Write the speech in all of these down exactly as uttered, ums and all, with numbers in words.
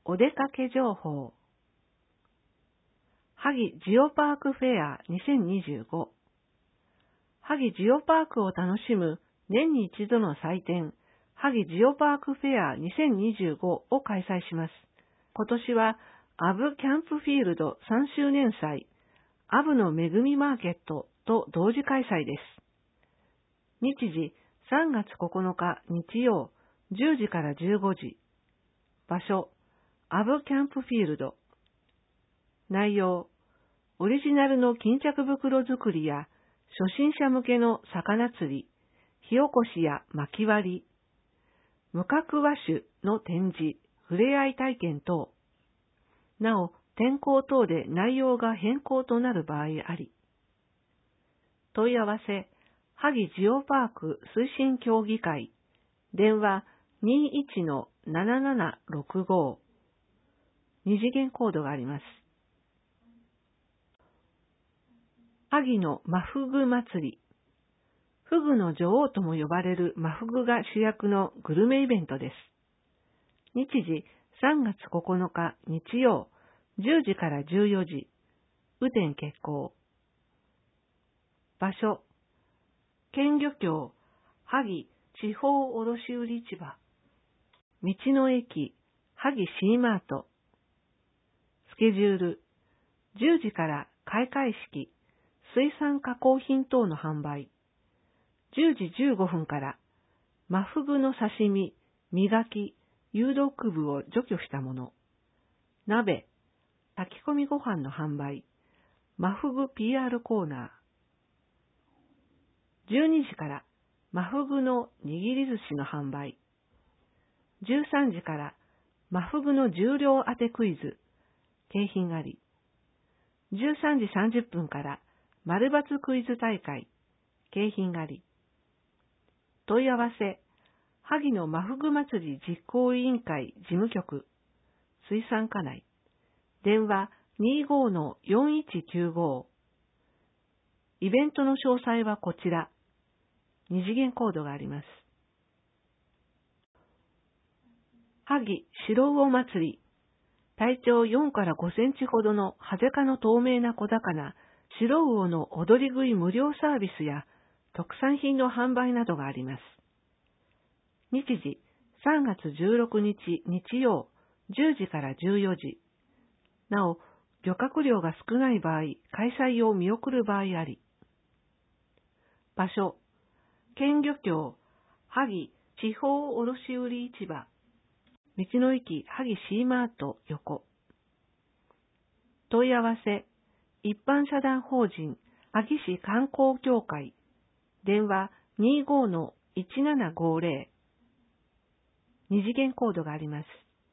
お出かけ情報。萩ジオパークフェアにせんにじゅうご。萩ジオパークを楽しむ年に一度の祭典、萩ジオパークフェアにせんにじゅうごを開催します。今年はアブキャンプフィールドさんしゅうねん祭、アブの恵みマーケットと同時開催です。日時さんがつここのか日曜じゅうじからじゅうごじ。場所アブキャンプフィールド。内容オリジナルの巾着袋作りや初心者向けの魚釣り、火起こしや薪割り、無角和種の展示、触れ合い体験等。なお、天候等で内容が変更となる場合あり。問い合わせ、萩ジオパーク推進協議会、電話 にいちのななななろくご。二次元コードがあります。萩のマフグ祭り。フグの女王とも呼ばれるマフグが主役のグルメイベントです。日時さんがつここのか日曜じゅうじからじゅうよじ。雨天決行。場所県漁協萩地方卸売市場。道の駅萩シーマート。スケジュールじゅうじから開会式、水産加工品等の販売。じゅうじじゅうごふんからマフグの刺身、磨き、有毒部を除去したもの。鍋、炊き込みご飯の販売。マフグ ピーアール コーナー。じゅうにじからマフグの握り寿司の販売。じゅうさんじからマフグの重量当てクイズ、景品あり。じゅうさんじさんじゅっぷんから丸抜クイズ大会、景品あり。問い合わせ、萩のマフグ祭り実行委員会事務局、水産課内。電話 にじゅうごのよんいちきゅうご。イベントの詳細はこちら。二次元コードがあります。萩白魚祭り。体長よんからごセンチほどのハゼ科の透明な小魚、白魚の踊り食い無料サービスや特産品の販売などがあります。日時さんがつじゅうろくにち日曜じゅうじからじゅうよじ。なお、漁獲量が少ない場合、開催を見送る場合あり。場所、県漁協萩地方卸売市場。道の駅萩シーマート横。問い合わせ、一般社団法人萩市観光協会。電話 にじゅうごのいちななごぜろ。二次元コードがあります。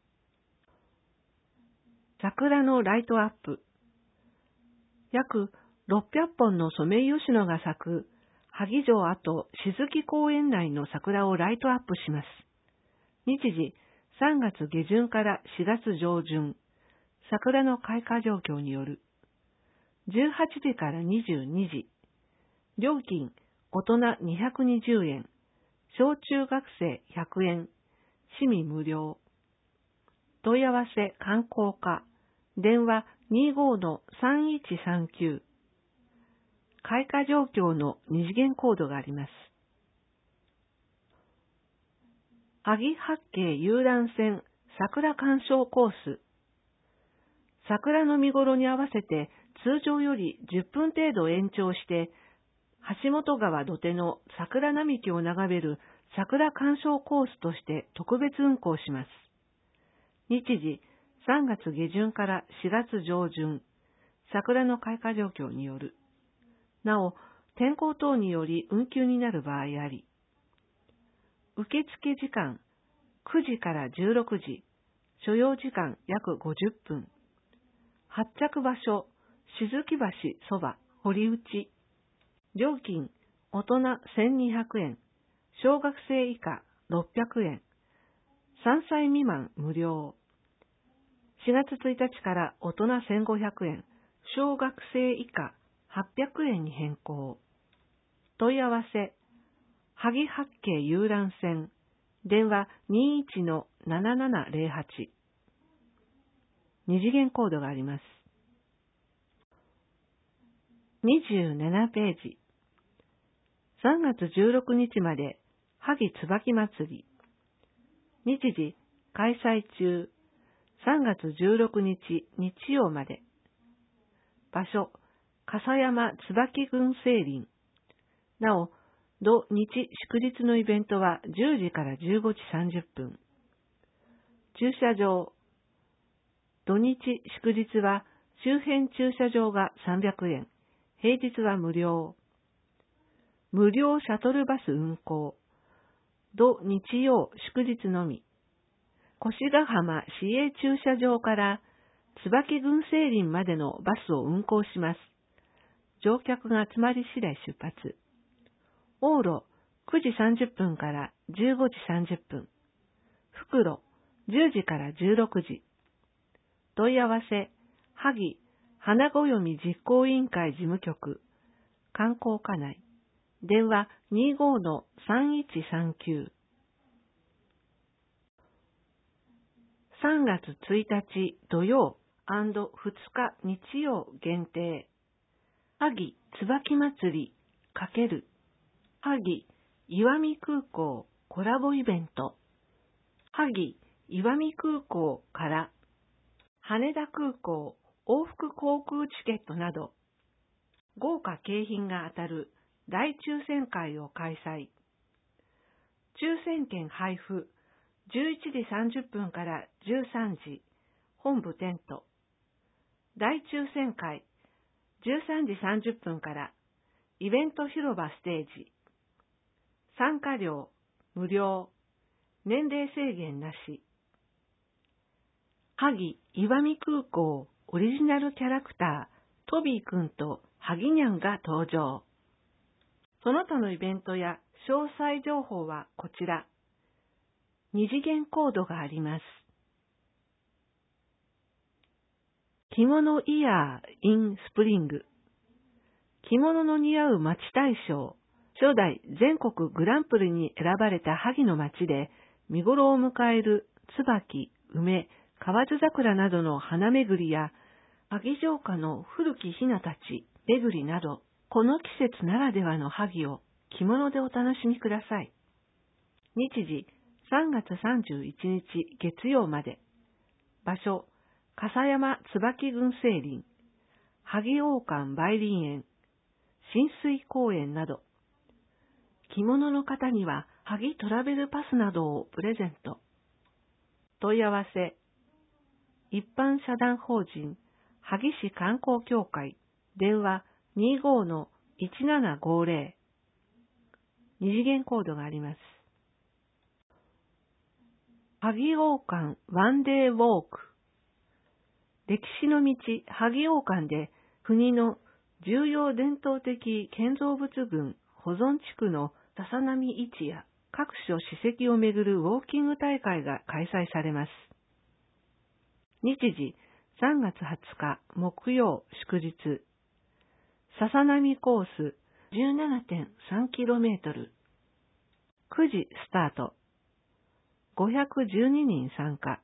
桜のライトアップ。約ろっぴゃっぽんのソメイヨシノが咲く萩城跡静木公園内の桜をライトアップします。日時さんがつげじゅんからしがつじょうじゅん。桜の開花状況による。じゅうはちじからにじゅうにじ。料金、大人にひゃくにじゅうえん。小中学生ひゃくえん。市民無料。問い合わせ観光課。電話 にじゅうごのさんいちさんきゅう。開花状況の二次元コードがあります。萩八景遊覧船桜鑑賞コース。桜の見頃に合わせて通常よりじゅっぷん程度延長して、橋本川土手の桜並木を眺める桜鑑賞コースとして特別運行します。日時さんがつげじゅんからしがつじょうじゅん。桜の開花状況による。なお、天候等により運休になる場合あり。受付時間くじからじゅうろくじ。所要時間約ごじゅっぷん。発着場所、静木橋そば、堀内。料金、大人せんにひゃくえん。小学生以下ろっぴゃくえん。さんさい未満無料。しがつついたちから大人せんごひゃくえん。小学生以下はっぴゃくえんに変更。問い合わせ、萩八景遊覧船。電話 にじゅういちのななななぜろはち。 二次元コードがあります。にじゅうななページ。さんがつじゅうろくにちまで、萩椿祭り。日時、開催中。さんがつじゅうろくにち日曜まで。場所、笠山椿群生林。なお、土日祝日のイベントはじゅうじからじゅうごじさんじゅっぷん。駐車場、土日祝日は周辺駐車場がさんびゃくえん、平日は無料。無料シャトルバス運行。土日曜祝日のみ。越ヶ浜市営駐車場から椿群生林までのバスを運行します。乗客が集まり次第出発。往路くじさんじゅっぷんからじゅうごじさんじゅっぷん。復路じゅうじからじゅうろくじ。問い合わせ、萩花ごよみ実行委員会事務局、観光課内。電話 にじゅうごのさんいちさんきゅう。さんがつついたち土曜ふつか日曜限定。萩椿祭り×萩石見空港コラボイベント。萩石見空港から羽田空港往復航空チケットなど豪華景品が当たる大抽選会を開催。抽選券配布じゅういちじさんじゅっぷんからじゅうさんじ、本部テント。大抽選会じゅうさんじさんじゅっぷんからイベント広場ステージ。参加料無料、年齢制限なし。萩石見空港オリジナルキャラクタートビーくんとハギニャンが登場。その他のイベントや詳細情報はこちら。二次元コードがあります。着物イヤー in スプリング。着物の似合う町大賞、初代全国グランプリに選ばれた萩の町で見頃を迎える椿、梅、河津桜などの花巡りや萩城下の古き雛たち巡りなど、この季節ならではの萩を着物でお楽しみください。日時さんがつさんじゅういちにち月曜まで。場所、笠山椿群生林、萩王館梅林園、親水公園など。着物の方には萩トラベルパスなどをプレゼント。問い合わせ、一般社団法人萩市観光協会、電話 にじゅうごのいちななごぜろ。二次元コードがあります。萩王館ワンデーウォーク。歴史の道萩王館で国の重要伝統的建造物群保存地区の笹波市や各所史跡をめぐるウォーキング大会が開催されます。日時さんがつはつか木曜祝日。笹波コース じゅうななてんさんキロメートル。くじスタート。ごひゃくじゅうににん参加。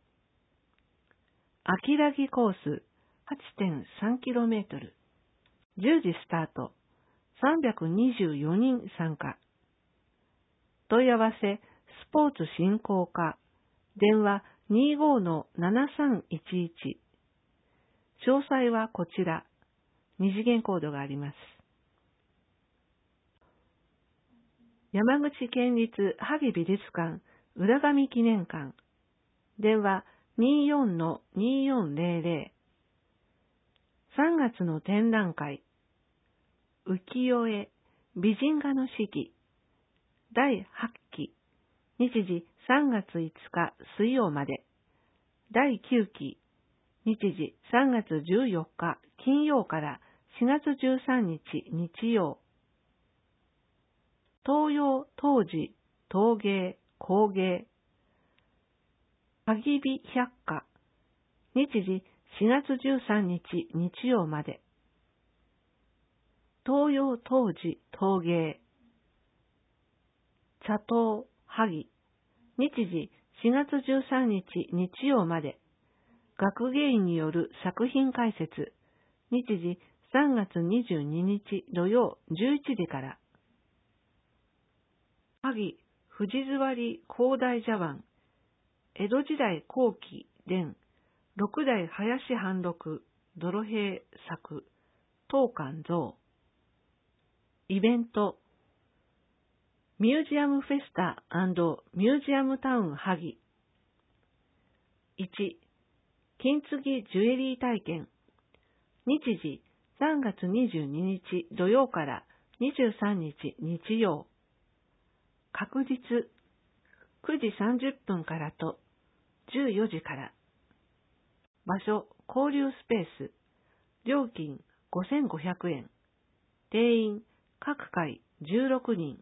秋良木コース はちてんさんキロメートル。じゅうじスタート。さんびゃくにじゅうよにん参加。問い合わせ、スポーツ振興課。電話 にじゅうごのななさんいちいち。詳細はこちら。二次元コードがあります。山口県立萩美術館浦上記念館。電話 にじゅうよんのにじゅうよんぜろぜろ。さんがつの展覧会。浮世絵美人画の式。だいはちき。日時さんがついつか水曜まで。だいきゅうき。日時さんがつじゅうよっか金曜からしがつじゅうさんにち日曜。東洋、陶磁、陶芸、工芸。萩美百科。日時しがつじゅうさんにち日曜まで。東洋、陶磁、陶芸。茶刀、萩。日時しがつじゅうさんにち日曜まで。 学芸員による作品解説。日時さんがつにじゅうににち土曜じゅういちじから。萩藤座広大茶碗。江戸時代後期伝。六代林半六。泥平作。当館像。イベント。ミュージアムフェスタ&ミュージアムタウン萩。いち. 金継ぎジュエリー体験。日時さんがつにじゅうににち土曜からにじゅうさんにち日曜。確実くじさんじゅっぷんからとじゅうよじから。場所交流スペース。料金ごせんごひゃくえん。定員各回じゅうろくにん。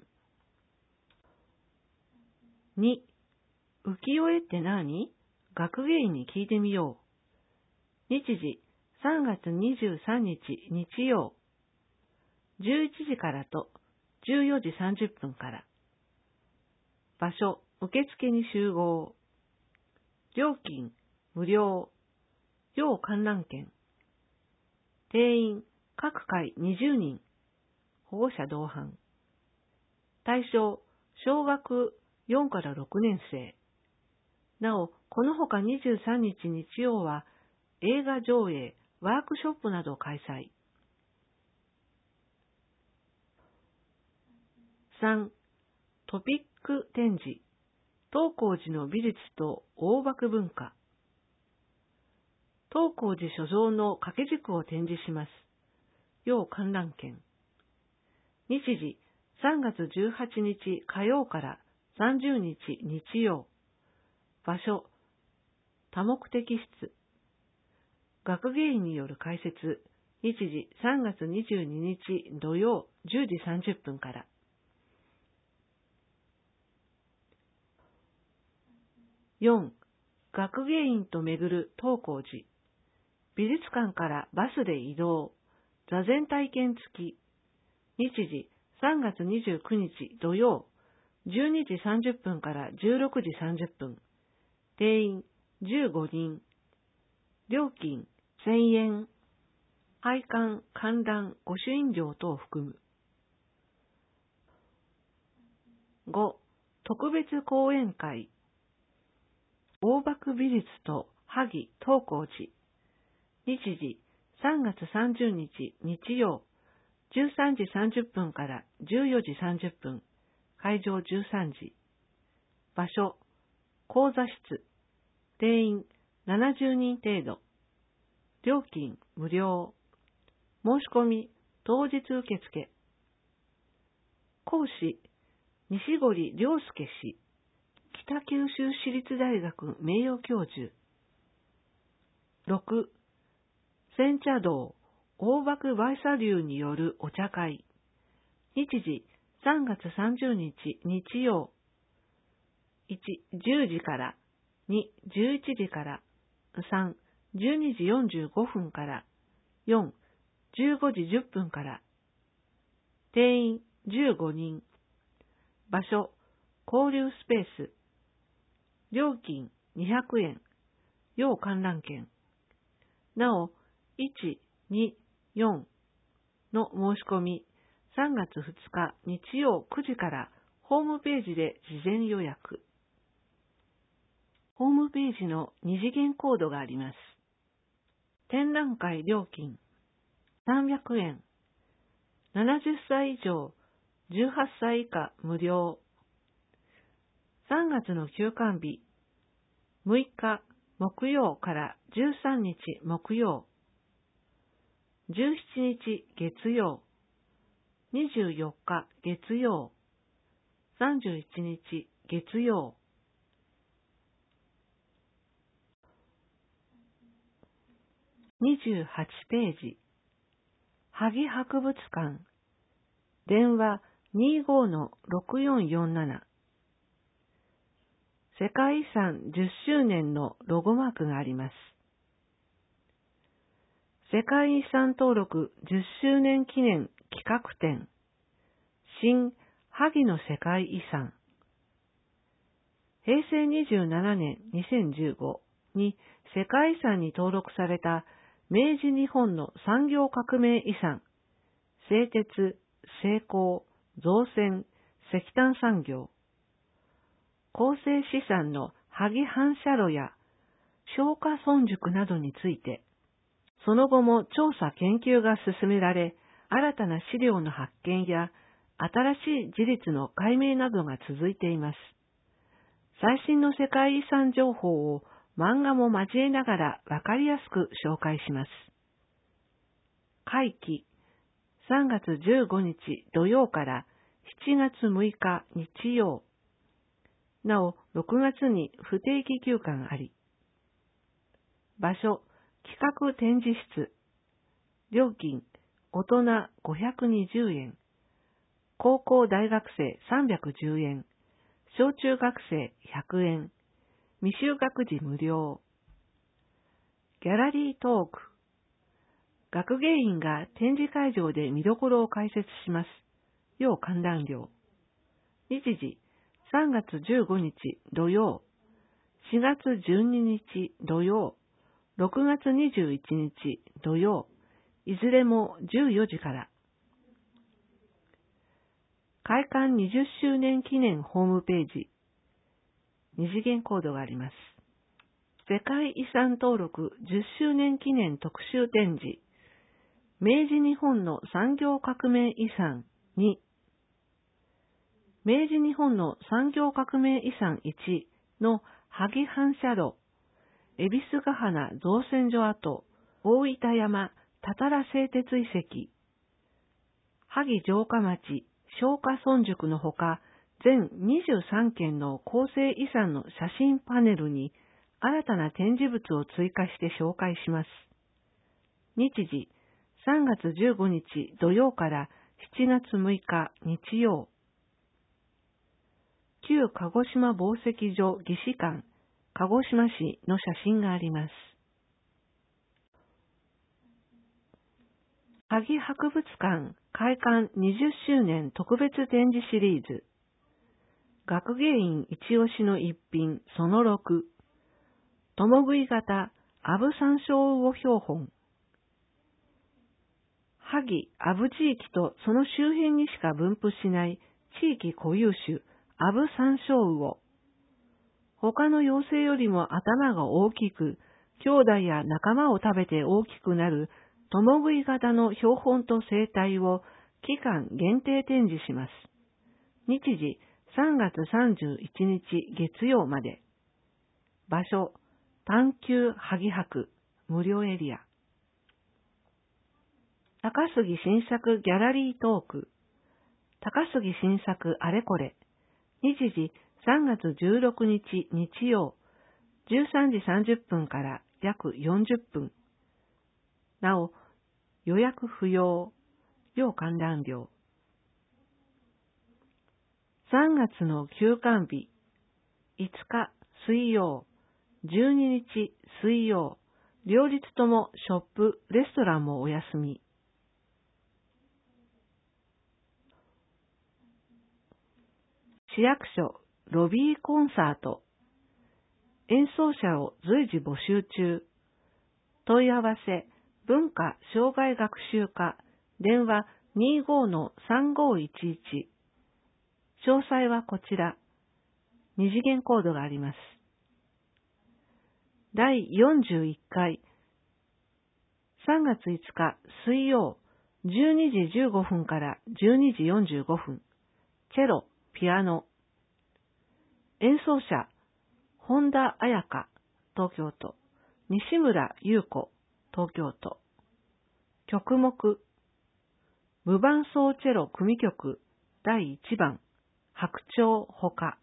に. 浮世絵って何？学芸員に聞いてみよう。日時さんがつにじゅうさんにち日曜。じゅういちじからとじゅうよじさんじゅっぷんから。場所受付に集合。料金無料。要観覧券。定員各回にじゅうにん。保護者同伴。対象小学よんからろくねん生。なお、このほかにじゅうさんにち日曜は映画上映、ワークショップなどを開催。さん. トピック展示。東光寺の美術と大幕文化。東光寺所蔵の掛け軸を展示します。要観覧券。日時さんがつじゅうはちにち火曜からさんじゅうにち日曜。場所多目的室。学芸員による解説。日時さんがつにじゅうににち土曜じゅうじさんじゅっぷんから。よん. 学芸員と巡る東光寺。美術館からバスで移動。座禅体験付き。日時さんがつにじゅうくにち土曜じゅうにじさんじゅっぷんからじゅうろくじさんじゅっぷん。定員じゅうごにん。料金せんえん。拝観、観覧、御朱印料等を含む。ご. 特別講演会。大幕美術と萩東光寺。日時さんがつさんじゅうにち日曜じゅうさんじさんじゅっぷんからじゅうよじさんじゅっぷん。会場じゅうさんじ。場所講座室。定員ななじゅうにん程度。料金無料。申し込み当日受付。講師西堀亮介氏。北九州市立大学名誉教授。ろく. 煎茶道大幕売茶流によるお茶会。日時さんがつさんじゅうにち日曜。いち. じゅうじから。に. じゅういちじから。さん. じゅうにじよんじゅうごふんから。よん. じゅうごじじゅっぷんから。定員じゅうごにん。場所交流スペース。料金にひゃくえん。要観覧券。なお、いち、に、よんの申し込み、さんがつふつか日曜くじからホームページで事前予約。ホームページの二次元コードがあります。展覧会料金さんびゃくえん。ななじゅっさい以上、じゅうはっさい以下無料。さんがつの休館日、むいか木曜からじゅうさんにち木曜、じゅうしちにち月曜、にじゅうよっか月曜、さんじゅういちにち月曜。にじゅうはちページ。萩博物館。電話 にじゅうごのろくよんよんなな。世界遺産じゅっしゅうねんのロゴマークがあります。世界遺産登録じゅっしゅうねん記念企画展。新萩の世界遺産。へいせいにじゅうななねんにせんじゅうご。 に世界遺産に登録された明治日本の産業革命遺産、製鉄、精工、造船、石炭産業、構成資産の萩反射炉や松下村塾などについて、その後も調査研究が進められ、新たな資料の発見や新しい事実の解明などが続いています。最新の世界遺産情報を漫画も交えながらわかりやすく紹介します。会期さんがつじゅうごにち土曜からしちがつむいか日曜。なお、ろくがつに不定期休館あり。場所、企画展示室。料金、大人ごひゃくにじゅうえん。高校大学生さんびゃくじゅうえん。小中学生ひゃくえん。未就学児無料。ギャラリートーク。学芸員が展示会場で見どころを解説します。要観覧料。日時、さんがつじゅうごにち土曜、しがつじゅうににち土曜、ろくがつにじゅういちにち土曜、いずれもじゅうよじから。開館にじゅっしゅうねん記念ホームページ。二次元コードがあります。世界遺産登録じゅっしゅうねん記念特集展示。明治日本の産業革命遺産に。明治日本の産業革命遺産いちの萩反射炉、恵比寿ヶ鼻造船所跡、大分山たたら製鉄遺跡、萩城下町松下村塾のほか、全にじゅうさんけんの構成遺産の写真パネルに新たな展示物を追加して紹介します。日時、さんがつじゅうごにち土曜からしちがつむいか日曜。旧鹿児島紡績所技師館、鹿児島市の写真があります。萩博物館開館にじゅっしゅうねん特別展示シリーズ。学芸員一押しの一品そのろく。共食い型阿武山椒魚標本。萩、阿武地域とその周辺にしか分布しない地域固有種阿武山椒魚。他の幼生よりも頭が大きく、兄弟や仲間を食べて大きくなる共食い型の標本と生態を期間限定展示します。日時さんがつさんじゅういちにち月曜まで。場所、探求萩博無料エリア。高杉新作ギャラリートーク。高杉新作あれこれ。日時さんがつじゅうろくにち日曜、じゅうさんじさんじゅっぷんから約よんじゅっぷん。なお、予約不要、要観覧料。さんがつの休館日、いつか水曜、じゅうににち水曜、両日ともショップ、レストランもお休み。市役所、ロビーコンサート。演奏者を随時募集中。問い合わせ、文化障害学習課、電話 にじゅうごのさんごいちいち。詳細はこちら。二次元コードがあります。だいよんじゅういっかい、さんがついつか水曜、じゅうにじじゅうごふんからじゅうにじよんじゅうごふん。チェロ、ピアノ。演奏者、本田彩香、東京都。西村優子、東京都。曲目、無伴奏チェロ組曲だいいちばん、白鳥ほか。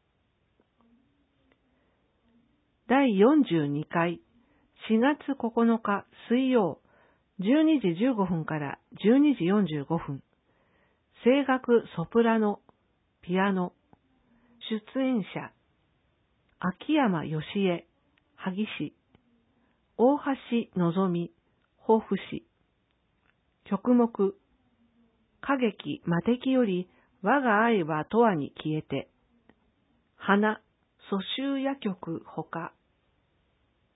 だいよんじゅうにかい、しがつここのか水曜、じゅうにじじゅうごふんからじゅうにじよんじゅうごふん。声楽ソプラノ、ピアノ。出演者、秋山義恵、萩市。大橋のぞみ、防府市。曲目、歌劇魔敵より我が愛は永遠に消えて。花、蘇州夜曲ほか。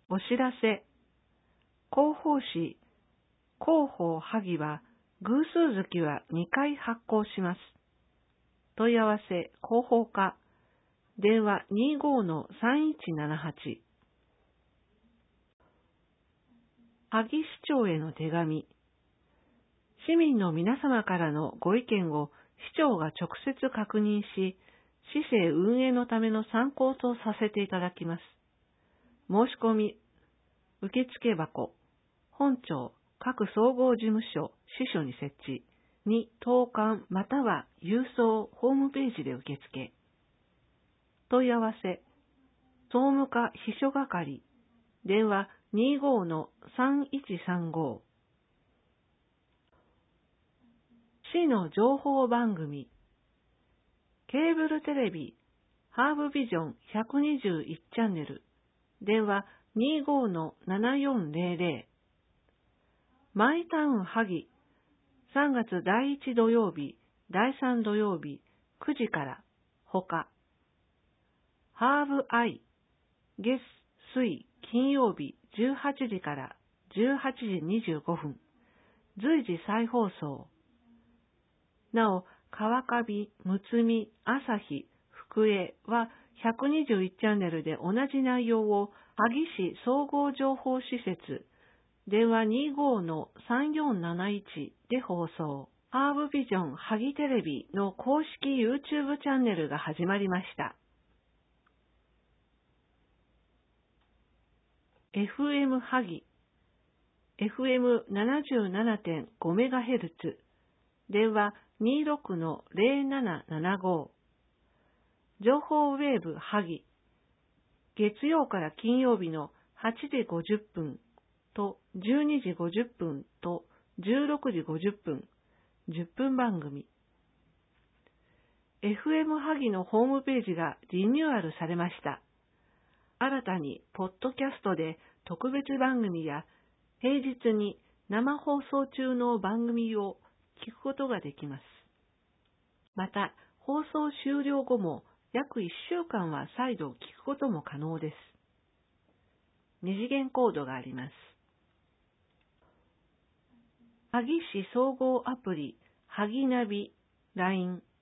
お知らせ。広報誌、広報萩は偶数月はにかい発行します。問い合わせ、広報課、電話 にじゅうごのさんいちななはち。萩市長への手紙。市民の皆様からのご意見を市長が直接確認し、市政運営のための参考とさせていただきます。申し込み、受付箱、本庁、各総合事務所、支所に設置。に、投函または郵送ホームページで受付。問い合わせ、総務課秘書係、電話 にじゅうごのさんいちさんご。市の情報番組、ケーブルテレビ、ハーブビジョンひゃくにじゅういちチャンネル、電話 にじゅうごのななよんぜろぜろ。マイタウン萩、さんがつだいいち土曜日、だいさん土曜日、くじから、ほか。ハーブアイ、月、水、金曜日、じゅうはちじからじゅうはちじにじゅうごふん、随時再放送。なお、川上、むつみ、朝日、福江はひゃくにじゅういちチャンネルで同じ内容を萩市総合情報施設、電話 にじゅうごのさんよんなないち で放送。ハーブビジョン萩テレビの公式 YouTube チャンネルが始まりました。エフエム 萩 エフエムななじゅうななてんごメガヘルツ 電話 にじゅうろくのぜろななななご。情報ウェーブ萩月曜から金曜日のはちじごじゅっぷんとじゅうにじごじゅっぷんとじゅうろくじごじゅっぷん、じゅっぷん番組。エフエム 萩のホームページがリニューアルされました。新たにポッドキャストで特別番組や平日に生放送中の番組を聞くことができます。また、放送終了後も約いっしゅうかんは再度聞くことも可能です。二次元コードがあります。萩市総合アプリ、萩ナビ、ライン。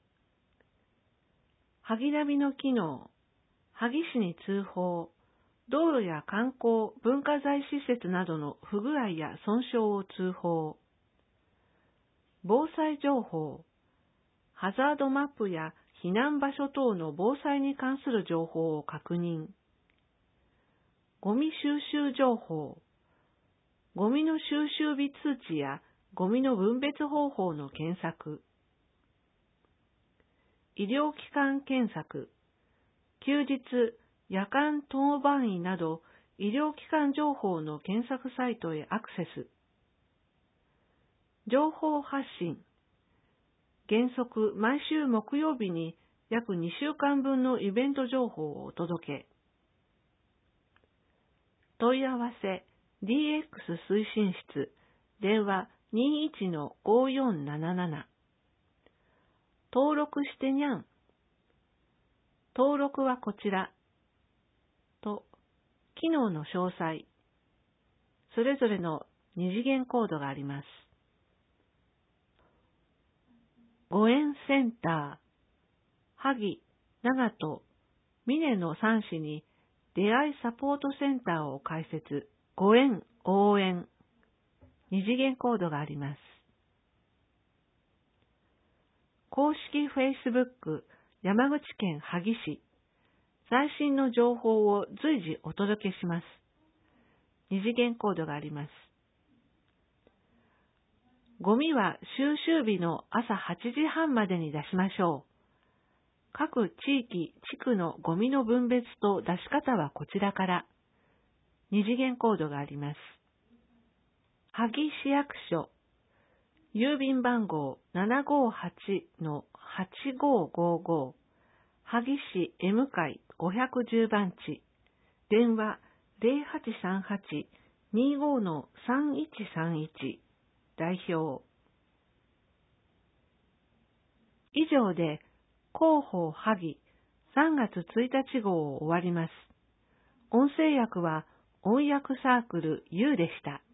萩ナビの機能、萩市に通報、道路や観光、文化財施設などの不具合や損傷を通報。防災情報、ハザードマップや避難場所等の防災に関する情報を確認。ゴミ収集情報、ゴミの収集日通知やゴミの分別方法の検索。医療機関検索、休日、夜間当番医など医療機関情報の検索サイトへアクセス。情報発信、原則毎週木曜日に約にしゅうかんぶんのイベント情報をお届け。問い合わせ ディーエックス 推進室、電話 にじゅういちのごよんなななな。登録してにゃん。登録はこちら。と、機能の詳細。それぞれの二次元コードがあります。ご縁センター、萩、長門、峰のさん市に出会いサポートセンターを開設。ご縁応援。二次元コードがあります。公式 Facebook 山口県萩市。最新の情報を随時お届けします。二次元コードがあります。ゴミは収集日の朝はちじはんまでに出しましょう。各地域、地区のゴミの分別と出し方はこちらから。二次元コードがあります。萩市役所、郵便番号 ななごはちのはちごごご、萩市 M 会ごひゃくじゅう番地、電話 ゼロはちさんはちにじゅうごのさんいちさんいち、代表。以上で広報萩さんがつついたち号を終わります。音声訳は音訳サークル U でした。